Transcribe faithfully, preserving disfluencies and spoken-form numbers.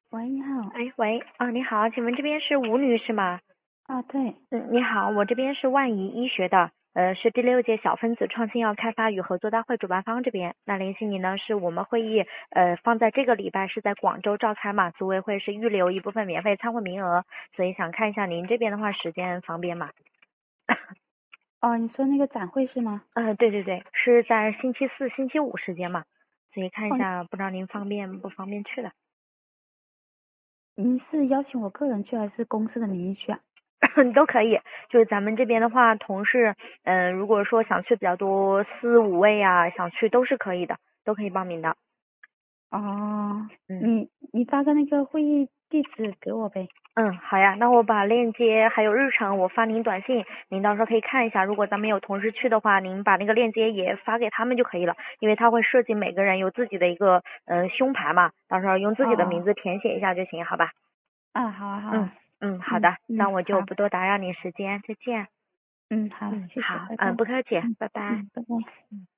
喂，你好。 哎，喂，啊，你好，请问这边是吴女士吗？ 啊，对。 嗯，你好，我这边是万怡医学的，呃，是第六届小分子创新药开发与合作大会主办方这边。那联系你呢，是我们会议，呃，放在这个礼拜是在广州召开嘛，组委会是预留一部分免费参会名额，所以想看一下您这边的话时间方便吗？ 哦，你说那个展会是吗？ 呃，对对对，是在星期四、星期五时间嘛，所以看一哦， 下，不知道您方便不方便去的。 您是邀请我个人去还是公司的名义去啊？ 都可以，就是咱们这边的话，同事，嗯、如果说想去比较多四五位啊，想去都是可以的，都可以报名的。 哦， 嗯你你发个那个会议地址给我呗。 嗯，好呀，那我把链接还有日程我发您短信，您到时候可以看一下。如果咱们有同事去的话，您把那个链接也发给他们就可以了，因为他会设计每个人有自己的一个嗯、呃胸牌嘛，到时候用自己的名哦。 字填写一下就行，好吧？ 啊，好啊，好嗯啊。 嗯，好的，那嗯嗯，好。 我就不多打扰你时间，再见。 嗯，好， 嗯， 谢谢， 好，嗯， 拜拜。 不客气， 嗯拜拜。 嗯，拜拜。 嗯。